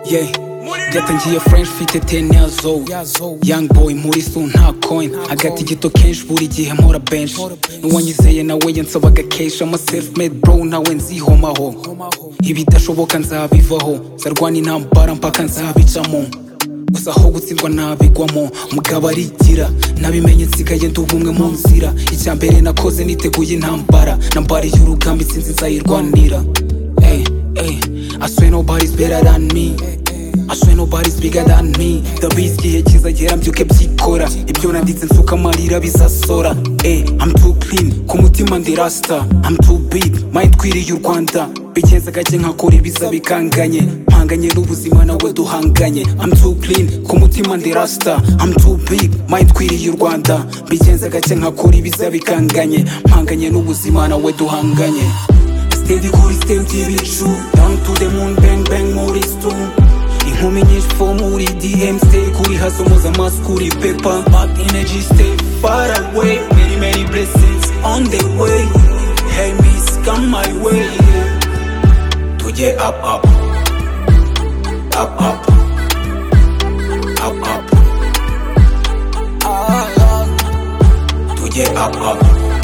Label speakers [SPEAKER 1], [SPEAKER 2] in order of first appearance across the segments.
[SPEAKER 1] Yeah, byatangiye French mfite 10 years old. Young boy muri su nta coin, agati gito kenshi buri gihe mpora bench. Nuwanyizeye nawe yansabaga cash, I'm a self-made bro nawe nzihomaho. Ibidashoboka nzabivaho, zarwana intambara mpaka nzabicamo. Gusa aho gutsindwa nabigwamo, mugabo arigira nabimenye nsigaye ndi ubumwe mu nzira. Icyambere nakoze niteguye intambara, nambari y'urugamba itsinzi nzayirwanira. I swear nobody's better than me, I swear nobody's bigger than me. Ndabizi igihe kizagera mbyuke byikora, ibyo nanditse nsuka amarira bizasora. I'm too clean, ku mutima ndi rasta. I'm too big, mind twiriye u Rwanda. Bigenza gake nkakora ibiza bikanganye, mpanganye n'ubuzima nawe duhanganye. I'm too clean, ku mutima ndi rasta. I'm too big, mind twiriye u Rwanda. Bigenza gake nkakora ibiza bikanganye, mpanganye n'ubuzima nawe duhanganye. Steady kuri stem ibicu, down to the moon bang bang muri stu. Inkumi nyinshi fo muri DM, stay kuri hustle mpuzamaso kuri paper. Bad energy stay far away, many blessings on the way. Hey miss come my way, tujye up up up up up up, tujye up up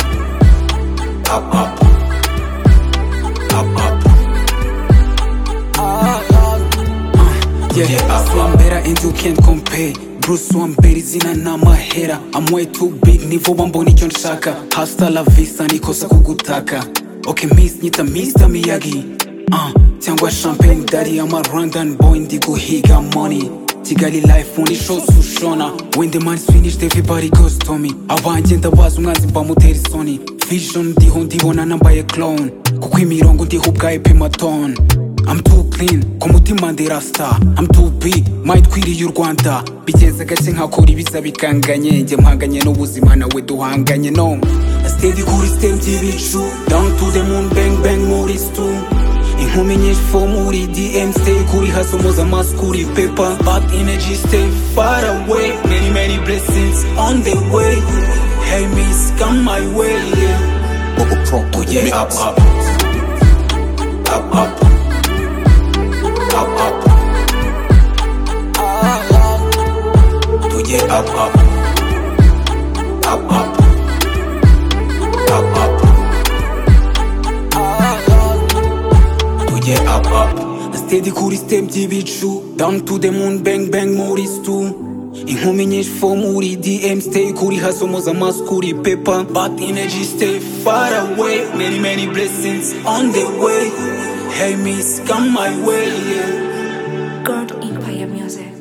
[SPEAKER 1] up up up up. Yeah, I'm better and you can't compare. Bruce Wambere izina n'amahera. I'm way too big, nivo bambona icyo nshaka. Hasta la vista nikosa kugutaka. Okay miss nyita Mr. Miyagi, cyangwa champagne daddy. I'm a Rwandan boy ndi guhiga money. Kigali life undi shows ushona. When the man's finished everybody goes to me. Abanjye ndabaza umwanzi mbamutera isoni. Vision ndiho ndibona nambaye clone, kuko imirongo ndiho ubwaye pimaton. I'm too clean, ku mutima ndi rasta. I'm too big, mind twiriye u Rwanda. Bigenza gake nkakora ibiza bikanganye, njye mpanganye n'ubuzima nawe duhanganye. No, steady kuri stem ibicu, down to the moon bang bang muri stu. Inkumi nyinshi fo muri DM, stay kuri hustle mpuzamaso kuri paper. Bad energy stay far away, many blessings on the way. Hey miss come my way, tujye up up up up up up, tujye up up up up up up, tujye up up. Steady kuri stem ibicu, down to the moon bang bang muri stu. Inkumi nyinshi fo muri DM, stay kuri hustle mpuzamaso kuri paper. Bad energy stay far away, many blessings on the way. Hey miss come my way,
[SPEAKER 2] God Empire Music.